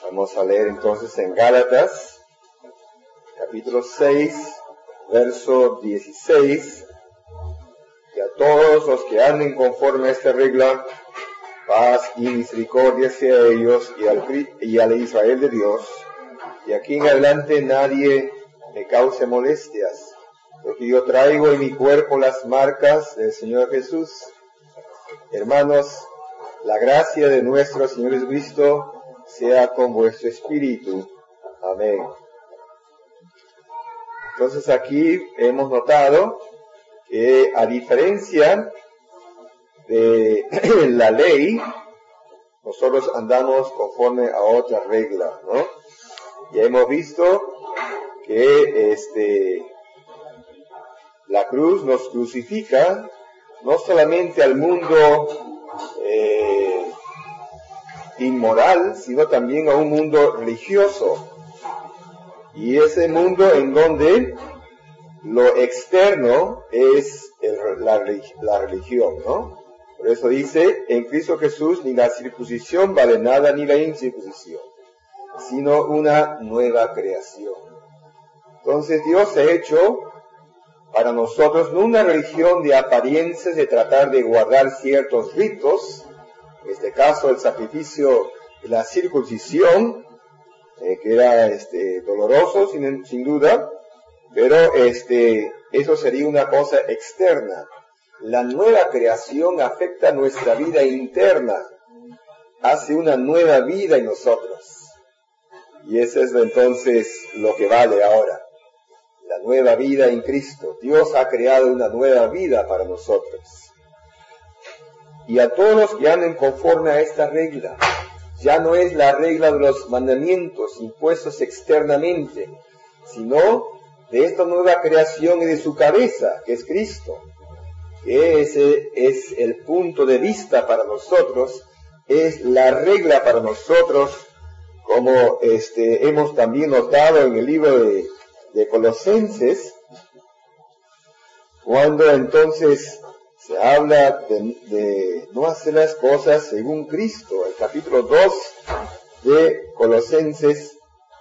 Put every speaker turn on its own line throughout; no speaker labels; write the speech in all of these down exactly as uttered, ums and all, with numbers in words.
Vamos a leer entonces en Gálatas, capítulo seis, verso dieciséis, que a todos los que anden conforme a esta regla, paz y misericordia sea a ellos y al, y al Israel de Dios, y aquí en adelante nadie me cause molestias, porque yo traigo en mi cuerpo las marcas del Señor Jesús. Hermanos, la gracia de nuestro Señor Jesucristo sea con vuestro espíritu. Amén. Entonces aquí hemos notado que a diferencia de la ley, nosotros andamos conforme a otra regla, ¿no? Ya hemos visto que este, la cruz nos crucifica no solamente al mundo eh, inmoral, sino también a un mundo religioso. Y ese mundo en donde lo externo es el, la, la religión, ¿no? Por eso dice, en Cristo Jesús ni la circuncisión vale nada ni la incircuncisión, sino una nueva creación. Entonces Dios ha hecho para nosotros no una religión de apariencias, de tratar de guardar ciertos ritos, en este caso el sacrificio de la circuncisión, eh, que era este, doloroso sin, sin duda, pero este, eso sería una cosa externa. La nueva creación afecta nuestra vida interna, hace una nueva vida en nosotros. Y eso es entonces lo que vale ahora, la nueva vida en Cristo. Dios ha creado una nueva vida para nosotros. Y a todos los que anden conforme a esta regla, ya no es la regla de los mandamientos impuestos externamente, sino de esta nueva creación y de su cabeza, que es Cristo. Que ese es el punto de vista para nosotros, es la regla para nosotros, como este, hemos también notado en el libro de, de Colosenses, cuando entonces se habla de, de no hacer las cosas según Cristo. El capítulo dos de Colosenses,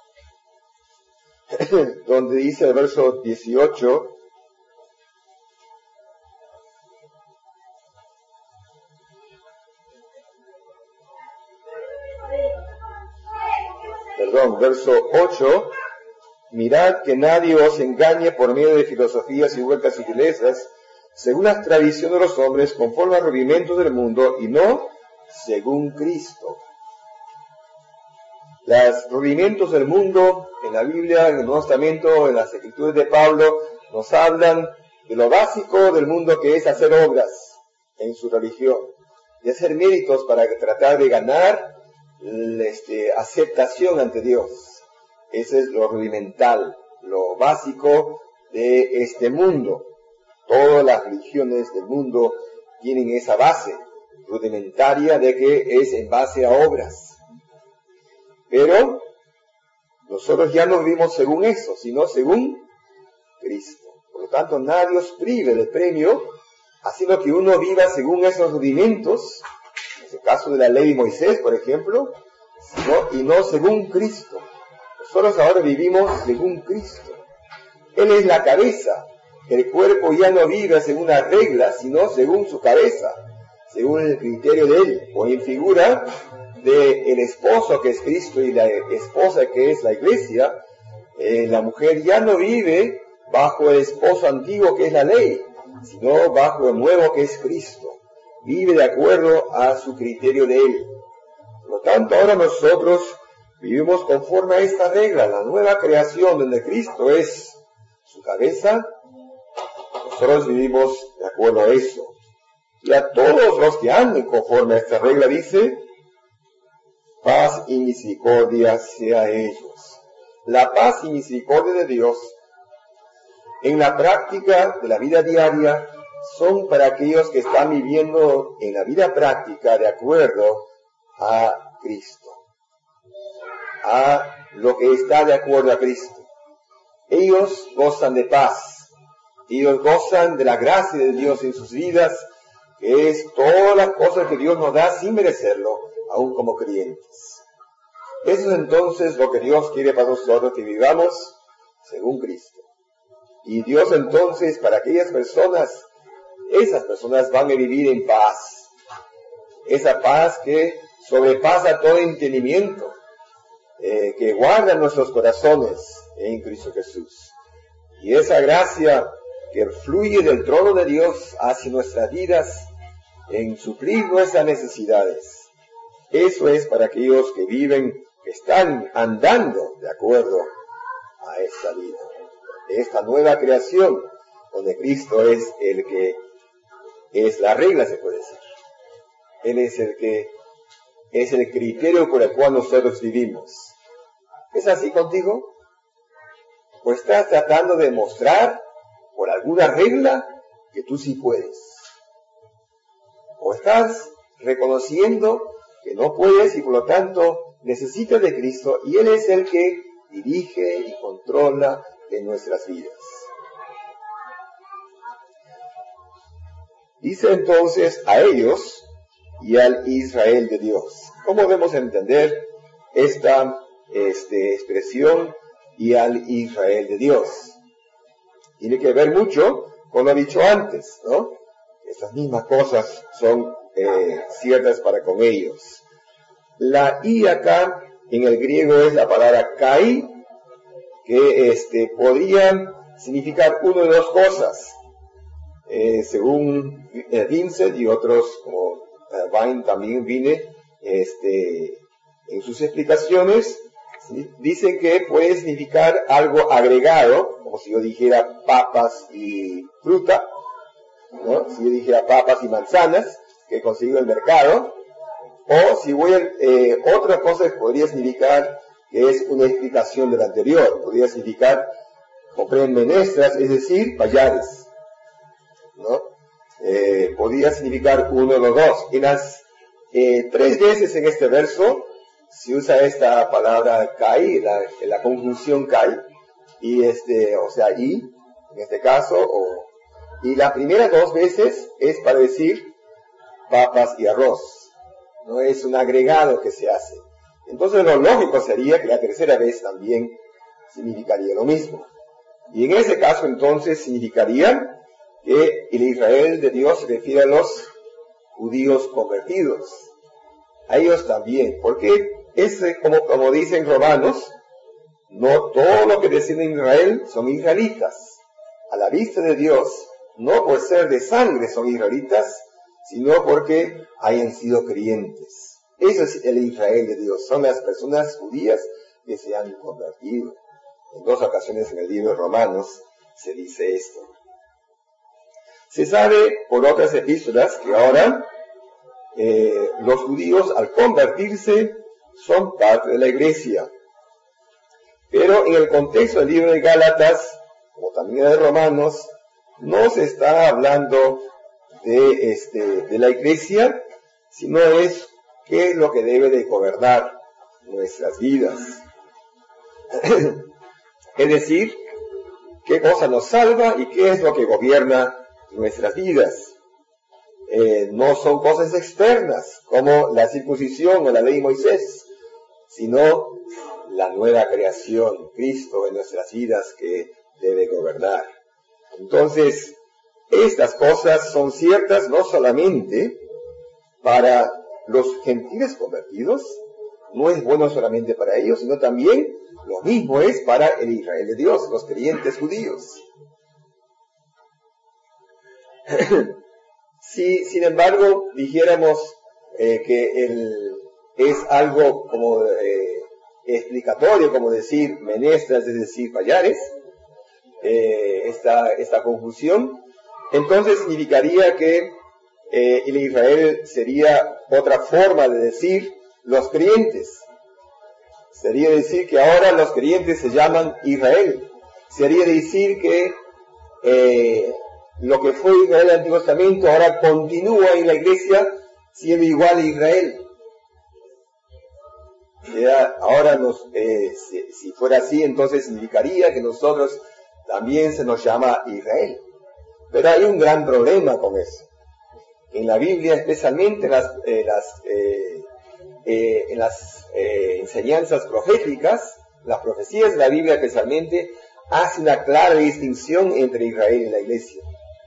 donde dice el verso dieciocho, perdón, verso ocho, mirad que nadie os engañe por medio de filosofías y vueltas y vilezas, según las tradiciones de los hombres, conforme a los rudimentos del mundo, y no según Cristo. Los rudimentos del mundo, en la Biblia, en el Nuevo Testamento, en las Escrituras de Pablo, nos hablan de lo básico del mundo, que es hacer obras en su religión, de hacer méritos para tratar de ganar este, aceptación ante Dios. Ese es lo rudimental, lo básico de este mundo. Todas las religiones del mundo tienen esa base rudimentaria de que es en base a obras. Pero nosotros ya no vivimos según eso, sino según Cristo. Por lo tanto, nadie os prive del premio, haciendo que uno viva según esos rudimentos, en el caso de la ley de Moisés, por ejemplo, sino, y no según Cristo. Nosotros ahora vivimos según Cristo. Él es la cabeza. El cuerpo ya no vive según las reglas, sino según su cabeza, según el criterio de él, o en figura del esposo que es Cristo y la esposa que es la iglesia. Eh, la mujer ya no vive bajo el esposo antiguo que es la ley, sino bajo el nuevo que es Cristo. Vive de acuerdo a su criterio de él. Por lo tanto, ahora nosotros vivimos conforme a esta regla, la nueva creación donde Cristo es su cabeza. Nosotros vivimos de acuerdo a eso. Y a todos los que anden conforme a esta regla, dice, paz y misericordia sea a ellos. La paz y misericordia de Dios en la práctica de la vida diaria son para aquellos que están viviendo en la vida práctica de acuerdo a Cristo, a lo que está de acuerdo a Cristo. Ellos gozan de paz, ellos gozan de la gracia de Dios en sus vidas, que es todas las cosas que Dios nos da sin merecerlo, aún como creyentes. Eso es entonces lo que Dios quiere para nosotros, que vivamos según Cristo. Y Dios entonces, para aquellas personas, esas personas van a vivir en paz. Esa paz que sobrepasa todo entendimiento, eh, que guarda nuestros corazones en Cristo Jesús. Y esa gracia que fluye del trono de Dios hacia nuestras vidas en suplir nuestras necesidades. Eso es para aquellos que viven, que están andando de acuerdo a esta vida, esta nueva creación, donde Cristo es el que es la regla, se puede decir. Él es el que es el criterio por el cual nosotros vivimos. ¿Es así contigo? ¿O estás tratando de mostrar por alguna regla que tú sí puedes? ¿O estás reconociendo que no puedes y por lo tanto necesitas de Cristo y Él es el que dirige y controla en nuestras vidas? Dice entonces a ellos y al Israel de Dios. ¿Cómo debemos entender esta este, expresión y al Israel de Dios? Tiene que ver mucho con lo dicho antes, ¿no? Estas mismas cosas son eh, ciertas para con ellos. La I acá en el griego es la palabra kai, que este, podría significar una de dos cosas. Eh, según eh, Vincent y otros como eh, Vine también viene este, en sus explicaciones, ¿sí? Dicen que puede significar algo agregado, como si yo dijera papas y fruta, ¿no? Si yo dijera papas y manzanas que consigo en el mercado, o si voy a, eh, otra cosa que podría significar que es una explicación de la anterior, podría significar compré menestras, es decir, payares, ¿no? Eh, podría significar uno de los dos. En las eh, tres veces en este verso se usa esta palabra kai, la, la conjunción kai, y este, o sea, y, en este caso, o, y las primeras dos veces es para decir papas y arroz, no es un agregado que se hace. Entonces lo lógico sería que la tercera vez también significaría lo mismo. Y en ese caso entonces significaría que el Israel de Dios se refiere a los judíos convertidos, a ellos también, porque es como, como dicen Romanos, no todo lo que desciende de Israel son israelitas. A la vista de Dios, no por ser de sangre son israelitas, sino porque hayan sido creyentes. Eso es el Israel de Dios, son las personas judías que se han convertido. En dos ocasiones en el libro de Romanos se dice esto. Se sabe por otras epístolas que ahora eh, los judíos al convertirse son parte de la iglesia. Pero en el contexto del libro de Gálatas, como también de Romanos, no se está hablando de, este, de la iglesia, sino es qué es lo que debe de gobernar nuestras vidas. Es decir, qué cosa nos salva y qué es lo que gobierna nuestras vidas. Eh, no son cosas externas como la circuncisión o la ley de Moisés, sino la nueva creación, Cristo en nuestras vidas que debe gobernar. Entonces, estas cosas son ciertas no solamente para los gentiles convertidos, no es bueno solamente para ellos, sino también lo mismo es para el Israel de Dios, los creyentes judíos. Si, sin embargo, dijéramos eh, que el, es algo como eh, explicatorio, como decir menestras, es decir, payares, eh, esta, esta confusión, entonces significaría que eh, el Israel sería otra forma de decir los creyentes. Sería decir que ahora los creyentes se llaman Israel. Sería decir que eh, lo que fue Israel en el Antiguo Testamento ahora continúa en la iglesia siendo igual a Israel. Ya, ahora nos, eh, si, si fuera así, entonces significaría que nosotros también se nos llama Israel. Pero hay un gran problema con eso. En la Biblia, especialmente las, eh, las, eh, eh, en las eh, enseñanzas proféticas, las profecías de la Biblia especialmente, hace una clara distinción entre Israel y la iglesia.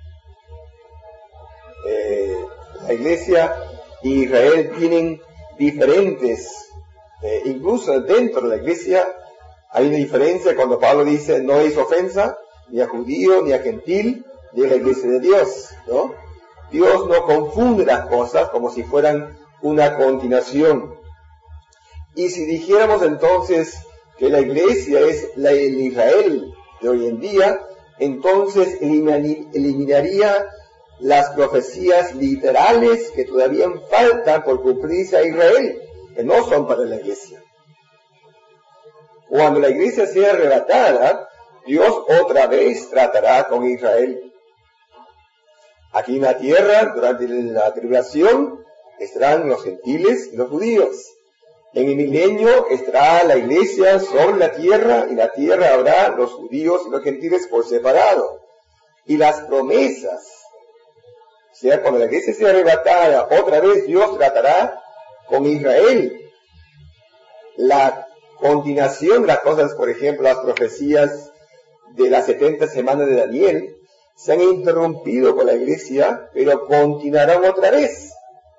Eh, la iglesia y Israel tienen diferentes, eh, incluso dentro de la iglesia hay una diferencia cuando Pablo dice no es ofensa ni a judío ni a gentil ni a la iglesia de Dios, ¿no? Dios no confunde las cosas como si fueran una continuación. Y si dijéramos entonces que la iglesia es la, el Israel de hoy en día, entonces eliminaría las profecías literales que todavía faltan por cumplirse a Israel, que no son para la iglesia. Cuando la iglesia sea arrebatada, Dios otra vez tratará con Israel. Aquí en la tierra, durante la tribulación, estarán los gentiles y los judíos. En el milenio estará la iglesia sobre la tierra, y la tierra habrá los judíos y los gentiles por separado. Y las promesas, o sea, cuando la iglesia sea arrebatada, otra vez Dios tratará con Israel. La continuación de las cosas, por ejemplo, las profecías de las setenta semanas de Daniel, se han interrumpido con la iglesia, pero continuarán otra vez.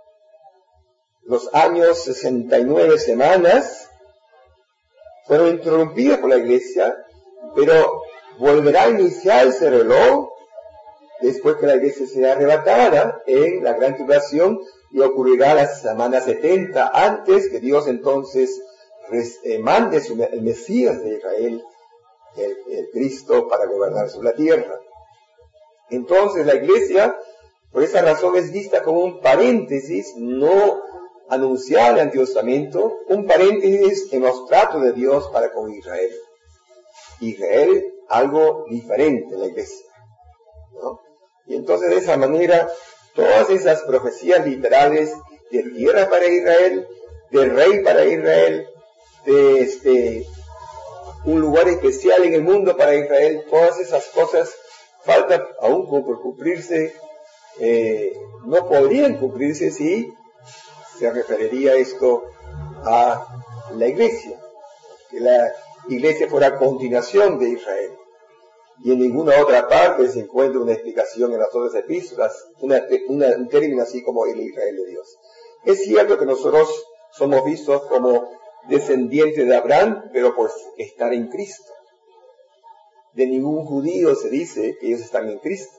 Los años sesenta y nueve semanas fueron interrumpidos por la iglesia, pero volverá a iniciarse el reloj después que la iglesia sea arrebatada en la gran tribulación, y ocurrirá la semana setenta, antes que Dios entonces mande su, el Mesías de Israel, el, el Cristo, para gobernar sobre la tierra. Entonces la iglesia, por esa razón, es vista como un paréntesis no anunciado en el Antiguo Testamento, un paréntesis en los tratos de Dios para con Israel. Israel, algo diferente en la iglesia, ¿no? Y entonces de esa manera, todas esas profecías literales de tierra para Israel, de rey para Israel, de este, un lugar especial en el mundo para Israel, todas esas cosas faltan aún por cumplirse, eh, no podrían cumplirse si se referiría esto a la iglesia, que la iglesia fuera continuación de Israel. Y en ninguna otra parte se encuentra una explicación en las otras epístolas, una, una, un término así como el Israel de Dios. Es cierto que nosotros somos vistos como descendientes de Abraham, pero por estar en Cristo. De ningún judío se dice que ellos están en Cristo.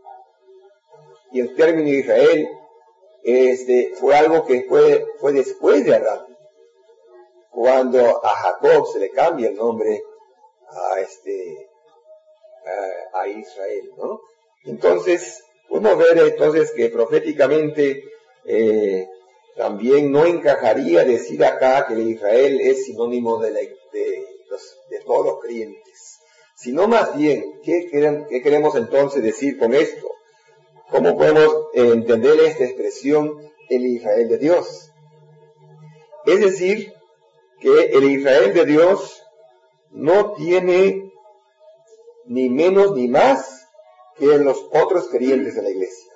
Y el término de Israel este, fue algo que fue, fue después de Abraham, cuando a Jacob se le cambia el nombre a este a, a Israel, ¿no? Entonces podemos ver entonces que proféticamente eh, también no encajaría decir acá que el Israel es sinónimo de, la, de, los, de todos los creyentes, sino más bien, ¿qué, queremos, ¿qué queremos entonces decir con esto? ¿Cómo podemos entender esta expresión, el Israel de Dios? Es decir, que el Israel de Dios no tiene ni menos ni más que los otros creyentes de la iglesia.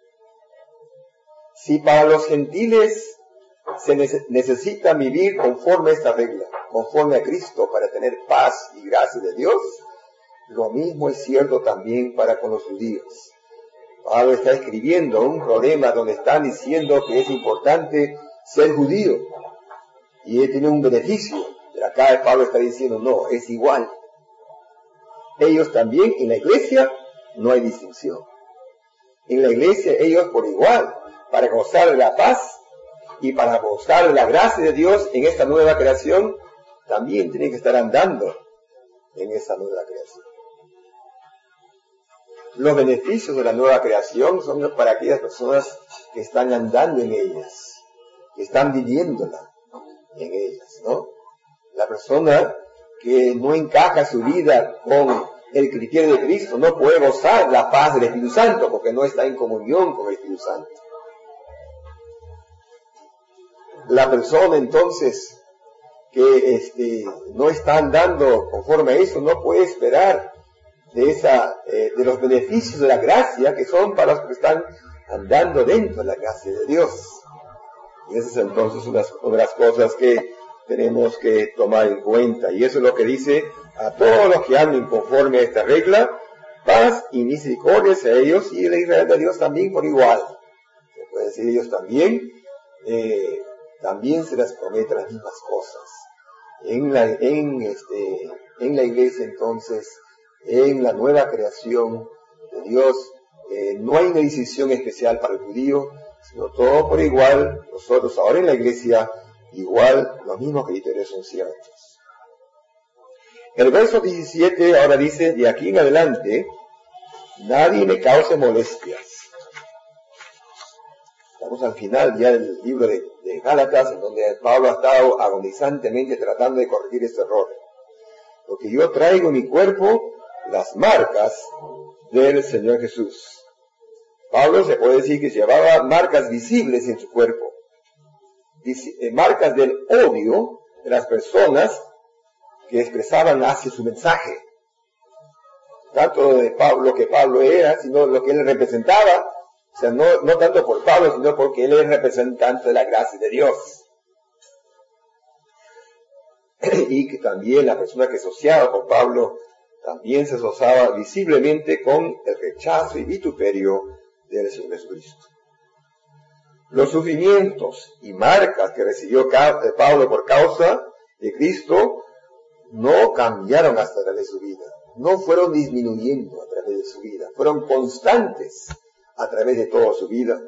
Si para los gentiles se necesita vivir conforme a esta regla, conforme a Cristo, para tener paz y gracia de Dios, lo mismo es cierto también para con los judíos. Pablo está escribiendo un problema donde están diciendo que es importante ser judío y él tiene un beneficio. Pero acá Pablo está diciendo, no, es igual. Ellos también, en la iglesia, no hay distinción. En la iglesia, ellos por igual, para gozar de la paz y para gozar de la gracia de Dios en esta nueva creación, también tienen que estar andando en esa nueva creación. Los beneficios de la nueva creación son para aquellas personas que están andando en ellas, que están viviéndola en ellas, ¿no? La persona que no encaja su vida con el criterio de Cristo no puede gozar la paz del Espíritu Santo porque no está en comunión con el Espíritu Santo. La persona entonces que este, no está andando conforme a eso no puede esperar de esa eh, de los beneficios de la gracia que son para los que están andando dentro de la gracia de Dios. Y esas son entonces unas, una de las cosas que tenemos que tomar en cuenta. Y eso es lo que dice: a todos los que anden conforme a esta regla, paz y misericordia a ellos y el Israel de Dios también por igual. Se puede decir ellos también, eh, también se les prometen las mismas cosas. En la, en, este, en la iglesia entonces, en la nueva creación de Dios, eh, no hay una decisión especial para el judío, sino todo por igual. Nosotros ahora en la iglesia, igual, los mismos criterios son ciertos. El verso diecisiete ahora dice: de aquí en adelante, nadie me cause molestias. Estamos al final ya del libro de, de Gálatas, en donde Pablo ha estado agonizantemente tratando de corregir este error. Porque yo traigo en mi cuerpo las marcas del Señor Jesús. Pablo se puede decir que llevaba marcas visibles en su cuerpo, marcas del odio de las personas que expresaban hacia su mensaje. Tanto de Pablo, lo que Pablo era, sino lo que él representaba. O sea, no, no tanto por Pablo, sino porque él es representante de la gracia de Dios. Y que también la persona que asociaba con Pablo también se asociaba visiblemente con el rechazo y vituperio del Señor Jesucristo. Los sufrimientos y marcas que recibió Pablo por causa de Cristo no cambiaron hasta través de su vida, no fueron disminuyendo a través de su vida, fueron constantes a través de toda su vida.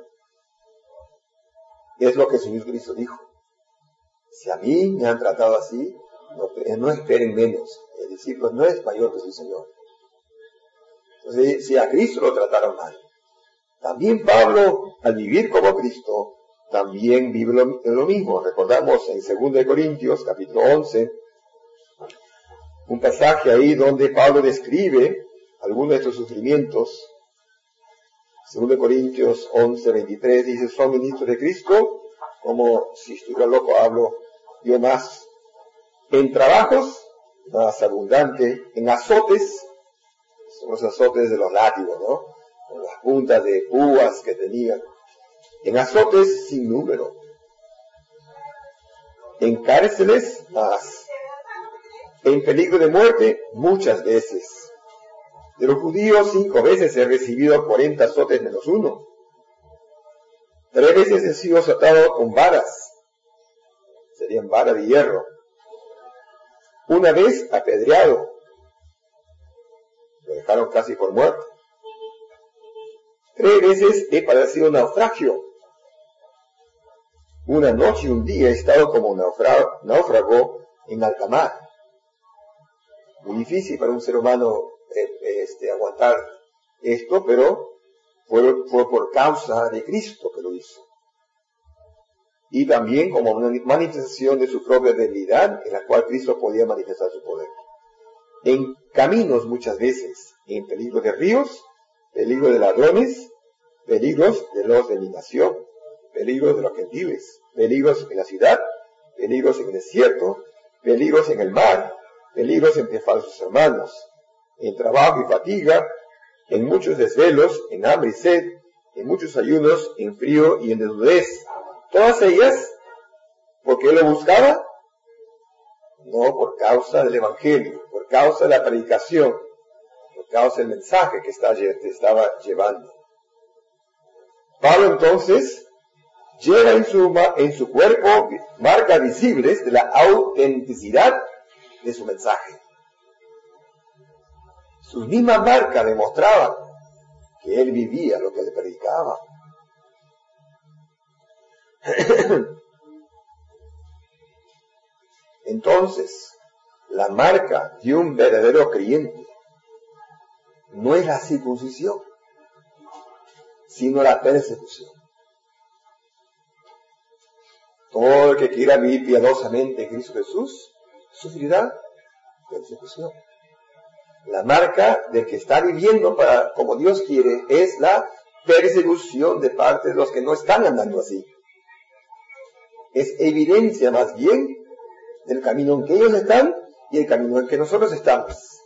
Es lo que el Señor Cristo dijo: si a mí me han tratado así, no, no esperen menos. El discípulo no es mayor que su Señor. Entonces, si a Cristo lo trataron mal, también Pablo, al vivir como Cristo, también vive lo, lo mismo. Recordamos en segunda de Corintios, capítulo once, un pasaje ahí donde Pablo describe algunos de estos sufrimientos. segunda de Corintios once, veintitrés, dice: son ministros de Cristo, como si estuviera loco hablo yo más. En trabajos, más abundante. En azotes, son los azotes de los látigos, ¿no? Con las puntas de púas que tenían. En azotes sin número. En cárceles, más. En peligro de muerte, muchas veces. De los judíos, cinco veces he recibido cuarenta azotes menos uno. Tres veces he sido azotado con varas. Serían varas de hierro. Una vez apedreado. Lo dejaron casi por muerto. Tres veces he padecido naufragio. Una noche y un día he estado como naufra- náufrago en alta mar. Muy difícil para un ser humano eh, este, aguantar esto, pero fue, fue por causa de Cristo que lo hizo. Y también como una manifestación de su propia debilidad, en la cual Cristo podía manifestar su poder. En caminos muchas veces, en peligro de ríos, peligro de ladrones, peligros de los de mi nación, peligros de los gentiles, peligros en la ciudad, peligros en el desierto, peligros en el mar, peligros entre falsos hermanos, en trabajo y fatiga, en muchos desvelos, en hambre y sed, en muchos ayunos, en frío y en desnudez. Todas ellas, ¿por qué lo buscaba? No por causa del Evangelio, por causa de la predicación, por causa del mensaje que estaba llevando. Pablo entonces lleva en su, en su cuerpo marcas visibles de la autenticidad de su mensaje. Sus mismas marcas demostraban que él vivía lo que le predicaba. Entonces, la marca de un verdadero creyente no es la circuncisión, sino la persecución. Todo el que quiera vivir piadosamente en Cristo Jesús sufrirá persecución. La marca del que está viviendo para como Dios quiere es la persecución de parte de los que no están andando así. Es evidencia más bien del camino en que ellos están y el camino en que nosotros estamos.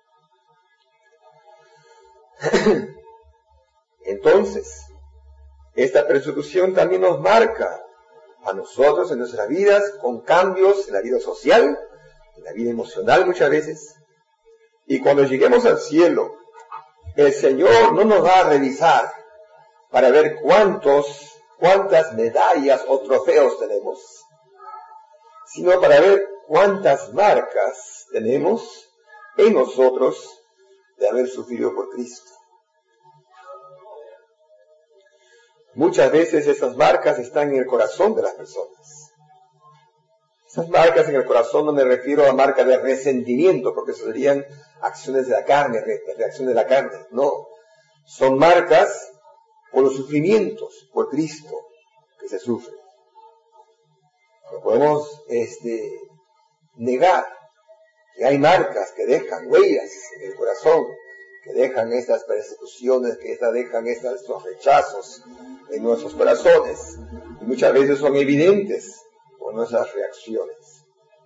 Entonces, esta persecución también nos marca a nosotros en nuestras vidas, con cambios en la vida social, en la vida emocional muchas veces. Y cuando lleguemos al cielo, el Señor no nos va a revisar para ver cuántos, cuántas medallas o trofeos tenemos, sino para ver cuántas marcas tenemos en nosotros de haber sufrido por Cristo. Muchas veces esas marcas están en el corazón de las personas. Esas marcas en el corazón no me refiero a marcas de resentimiento, porque eso serían acciones de la carne, reacciones de la carne. No, son marcas por los sufrimientos por Cristo que se sufren. No podemos este, negar que hay marcas que dejan huellas en el corazón, que dejan estas persecuciones, que esta, dejan estas, estos rechazos en nuestros corazones. Y muchas veces son evidentes por nuestras reacciones.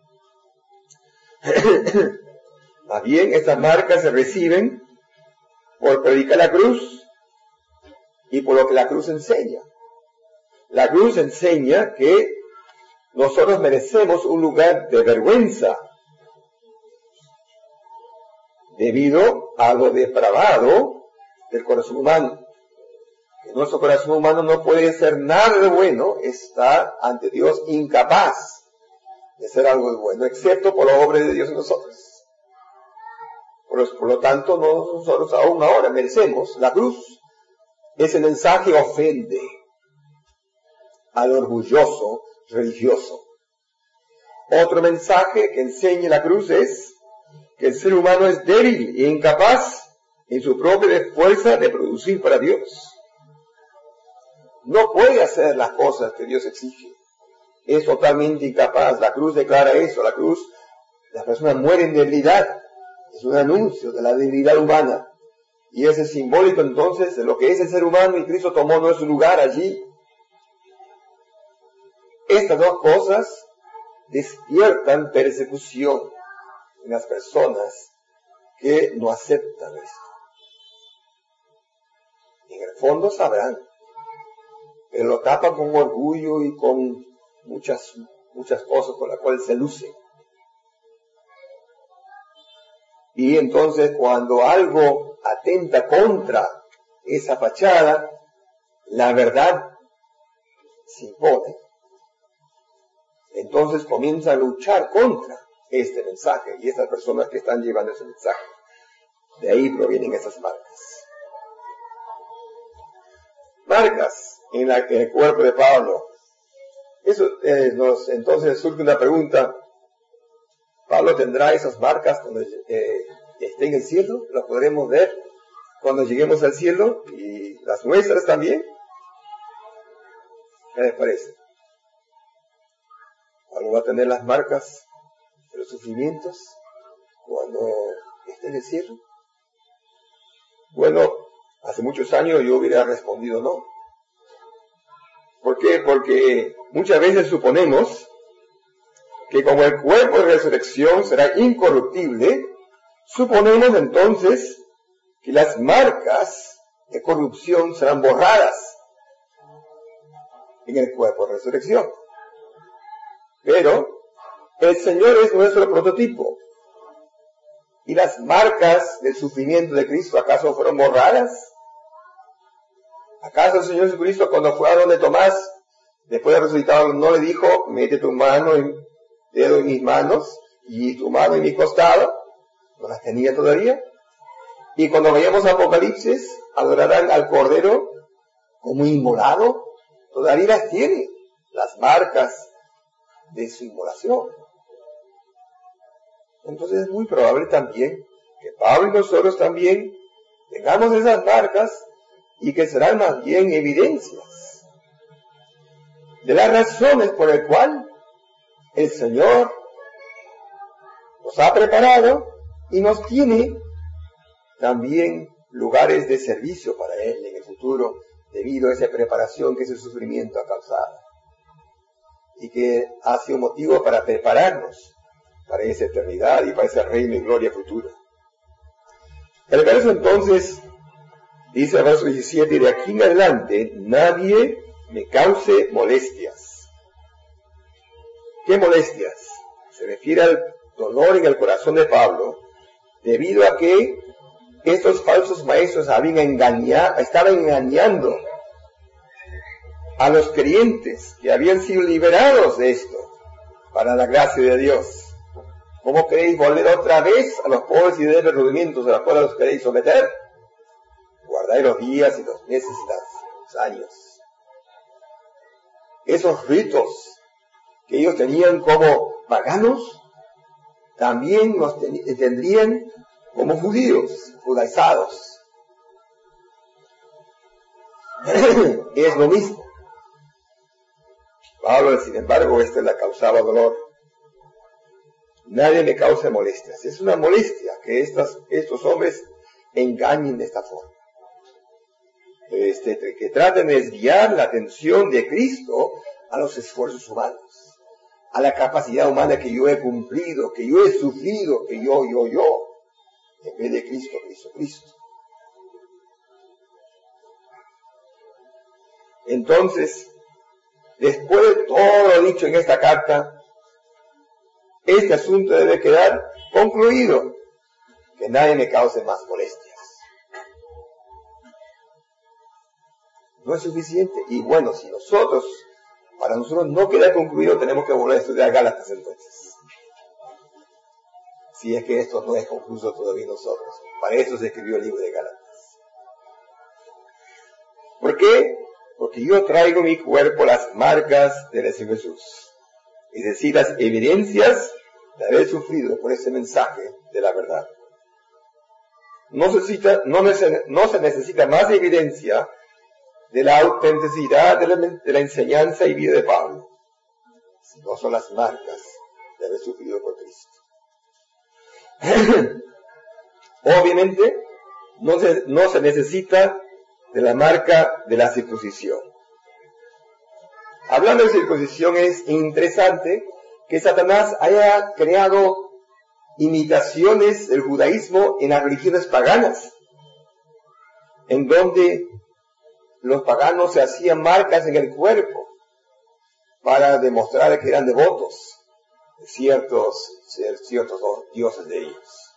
Más bien, estas marcas se reciben por predicar la cruz y por lo que la cruz enseña. La cruz enseña que nosotros merecemos un lugar de vergüenza debido a lo depravado del corazón humano. Que nuestro corazón humano no puede ser nada de bueno, está ante Dios incapaz de ser algo de bueno, excepto por la obra de Dios en nosotros. Por, por lo tanto, nosotros aún ahora merecemos la cruz. Ese mensaje ofende al orgulloso religioso. Otro mensaje que enseña la cruz es que el ser humano es débil e incapaz en su propia fuerza de producir para Dios. No puede hacer las cosas que Dios exige. Es totalmente incapaz. La cruz declara eso. La cruz, las personas mueren en debilidad. Es un anuncio de la debilidad humana. Y ese es simbólico entonces de lo que es el ser humano, y Cristo tomó nuestro lugar allí. Estas dos cosas despiertan persecución en las personas que no aceptan esto. En el fondo sabrán, pero lo tapan con orgullo y con muchas, muchas cosas con las cuales se lucen. Y entonces cuando algo atenta contra esa fachada, la verdad se impone. Entonces comienza a luchar contra este mensaje y estas personas que están llevando ese mensaje. De ahí provienen esas marcas. Marcas en, la, en el cuerpo de Pablo. Eso eh, nos entonces surge una pregunta. ¿Pablo tendrá esas marcas cuando eh, esté en el cielo? ¿Las podremos ver cuando lleguemos al cielo? ¿Y las nuestras también? ¿Qué les parece? ¿Pablo va a tener las marcas de los sufrimientos cuando esté en el cielo? Bueno, hace muchos años yo hubiera respondido no. ¿Por qué? Porque muchas veces suponemos que como el cuerpo de resurrección será incorruptible, suponemos entonces que las marcas de corrupción serán borradas en el cuerpo de resurrección. Pero el Señor es nuestro prototipo. ¿Y las marcas del sufrimiento de Cristo acaso fueron borradas? ¿Acaso el Señor Jesucristo, cuando fue a donde Tomás, después de resucitado, no le dijo, mete tu mano en dedo en mis manos y tu mano en mi costado? ¿No las tenía todavía? Y cuando vayamos a Apocalipsis, adorarán al Cordero como inmolado. Todavía las tiene, las marcas de su inmolación. Entonces es muy probable también que Pablo y nosotros también tengamos esas marcas y que serán más bien evidencias de las razones por las cuales el Señor nos ha preparado y nos tiene también lugares de servicio para Él en el futuro, debido a esa preparación que ese sufrimiento ha causado y que ha sido motivo para prepararnos para esa eternidad y para ese reino y gloria futura. El verso entonces Dice el verso diecisiete, y de aquí en adelante nadie me cause molestias. ¿Qué molestias? Se refiere al dolor en el corazón de Pablo, debido a que estos falsos maestros habían engañado, estaban engañando a los creyentes que habían sido liberados de esto, para la gracia de Dios. ¿Cómo queréis volver otra vez a los pobres y débiles rudimientos a los cuales os queréis someter? Guardáis los días y los meses y los años. Esos ritos que ellos tenían como paganos, también los ten- tendrían como judíos, judaizados. Es lo mismo. Pablo, sin embargo, esto le causaba dolor. Nadie me causa molestias. Es una molestia que estas, estos hombres engañen de esta forma. Este, que traten de desviar la atención de Cristo a los esfuerzos humanos, a la capacidad humana que yo he cumplido, que yo he sufrido, que yo, yo, yo, en vez de Cristo, Cristo, Cristo. Entonces, después de todo lo dicho en esta carta, este asunto debe quedar concluido, que nadie me cause más molestias. No es suficiente. Y bueno, si nosotros, para nosotros no queda concluido, tenemos que volver a estudiar Gálatas entonces. Si es que esto no es concluso todavía nosotros. Para eso se escribió el libro de Gálatas. ¿Por qué? Porque yo traigo en mi cuerpo las marcas del Señor Jesús. Es decir, las evidencias de haber sufrido por ese mensaje de la verdad. No se necesita, no, no se necesita más evidencia de la autenticidad de la, de la enseñanza y vida de Pablo, sino son las marcas de haber sufrido por Cristo. Obviamente, no se, no se necesita de la marca de la circuncisión. Hablando de circuncisión, es interesante que Satanás haya creado imitaciones del judaísmo en las religiones paganas, en donde los paganos se hacían marcas en el cuerpo para demostrar que eran devotos de ciertos, ciertos dioses de ellos.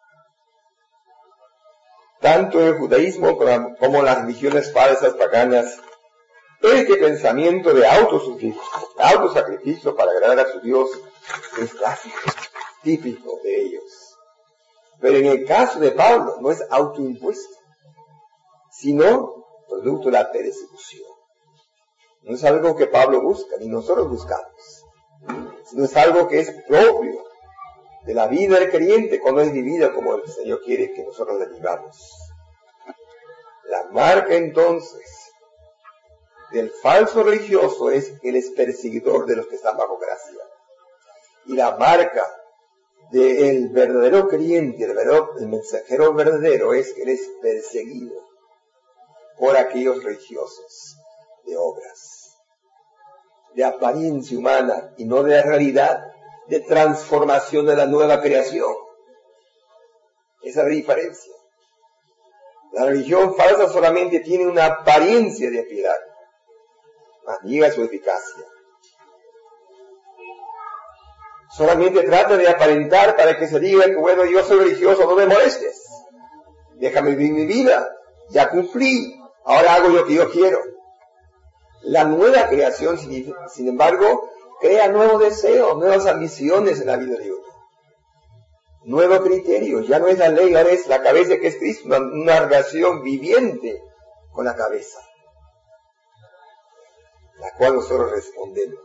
Tanto en el judaísmo como en las religiones falsas paganas, este pensamiento de autosacrificio, autosacrificio para agradar a su Dios es clásico, típico de ellos. Pero en el caso de Pablo no es autoimpuesto, sino producto de la persecución. No es algo que Pablo busca, ni nosotros buscamos, sino es algo que es propio de la vida del creyente cuando es vivida como el Señor quiere que nosotros la vivamos. La marca entonces del falso religioso es que él es perseguidor de los que están bajo gracia. Y la marca del verdadero creyente, el, verdadero, el mensajero verdadero, es que él es perseguido por aquellos religiosos de obras, de apariencia humana y no de la realidad de transformación de la nueva creación. Esa es la diferencia. La religión falsa solamente tiene una apariencia de piedad, mas niega su eficacia. Solamente trata de aparentar para que se diga que bueno, yo soy religioso, no me molestes. Déjame vivir mi vida, ya cumplí, ahora hago lo que yo quiero. La nueva creación, sin, sin embargo, crea nuevos deseos, nuevas ambiciones en la vida de uno. Nuevos criterios, ya no es la ley, ahora es la cabeza que es Cristo, una, una relación viviente con la cabeza, la cual nosotros respondemos.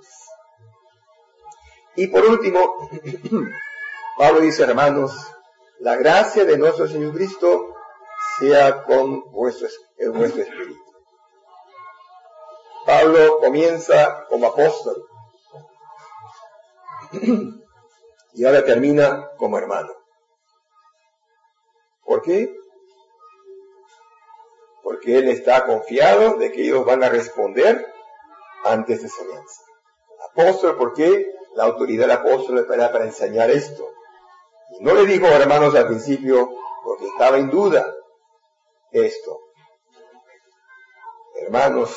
Y por último, Pablo dice, hermanos, la gracia de nuestro Señor Cristo sea con vuestro, en vuestro espíritu. Pablo comienza como apóstol y ahora termina como hermano. ¿Por qué? Porque él está confiado de que ellos van a responder ante esta enseñanza. Apóstol, ¿por qué? La autoridad del apóstol espera para enseñar esto. Y no le dijo hermanos al principio porque estaba en duda esto. hermanos.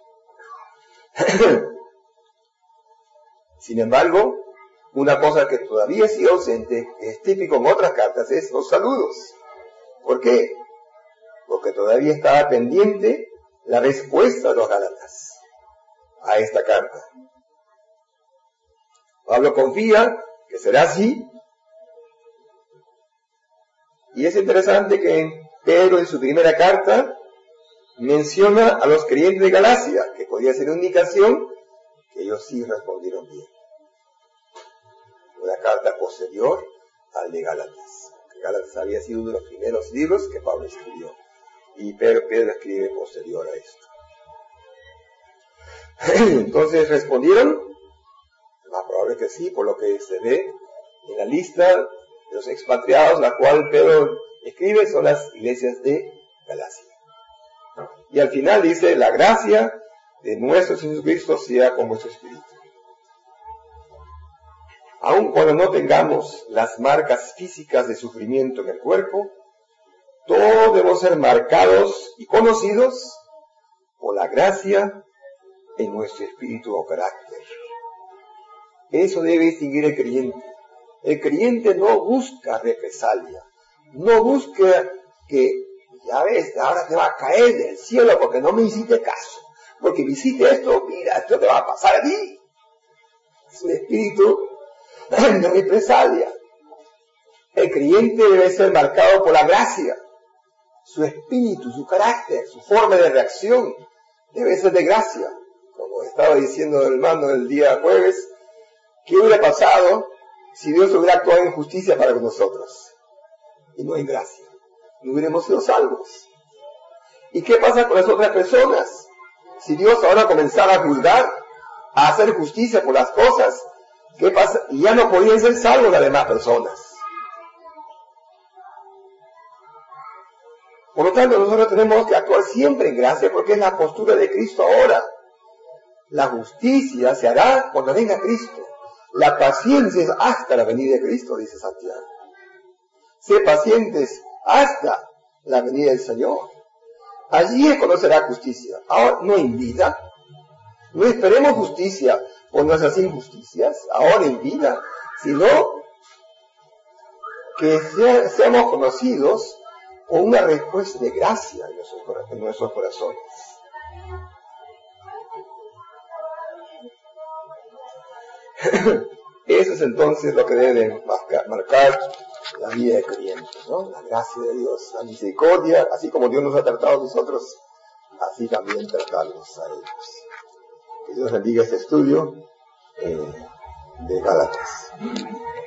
Sin embargo, una cosa que todavía sigue ausente, que es típico en otras cartas, es los saludos. ¿Por qué? Porque todavía estaba pendiente la respuesta de los Gálatas a esta carta. Pablo confía que será así. Y es interesante que Pedro en su primera carta menciona a los creyentes de Galacia, que podía ser una indicación que ellos sí respondieron bien. Una carta posterior al de Gálatas. Gálatas había sido uno de los primeros libros que Pablo escribió. Y Pedro, Pedro escribe posterior a esto. Entonces respondieron, más probable que sí, por lo que se ve en la lista de los expatriados, la cual Pedro escribe, son las iglesias de Galacia. Y al final dice, la gracia de nuestro Señor Jesucristo sea con vuestro espíritu. Aun cuando no tengamos las marcas físicas de sufrimiento en el cuerpo, todos debemos ser marcados y conocidos por la gracia en nuestro espíritu o carácter. Eso debe distinguir el creyente. El creyente no busca represalia, no busca que, ya ves, ahora te va a caer del cielo porque no me hiciste caso, porque me hiciste esto, mira, esto te va a pasar a ti. Es un espíritu de represalia. El creyente debe ser marcado por la gracia. Su espíritu, su carácter, su forma de reacción debe ser de gracia. Como estaba diciendo el hermano el día jueves, ¿qué hubiera pasado si Dios hubiera actuado en justicia para nosotros? Y no en gracia. No hubiéramos sido salvos. ¿Y qué pasa con las otras personas? Si Dios ahora comenzara a juzgar, a hacer justicia por las cosas, ¿qué pasa? Y ya no podían ser salvos las demás personas. Por lo tanto, nosotros tenemos que actuar siempre en gracia porque es la postura de Cristo ahora. La justicia se hará cuando venga Cristo. La paciencia es hasta la venida de Cristo, dice Santiago. Sé pacientes hasta la venida del Señor. Allí es cuando será justicia. Ahora, no en vida. No esperemos justicia por nuestras injusticias, ahora en vida, sino que sea, seamos conocidos con una respuesta de gracia en nuestros, en nuestros corazones. Eso es entonces lo que debe marcar, marcar la vida del creyente, ¿no? La gracia de Dios, la misericordia, así como Dios nos ha tratado a nosotros, así también tratarlos a ellos. Que Dios bendiga este estudio eh, de Gálatas.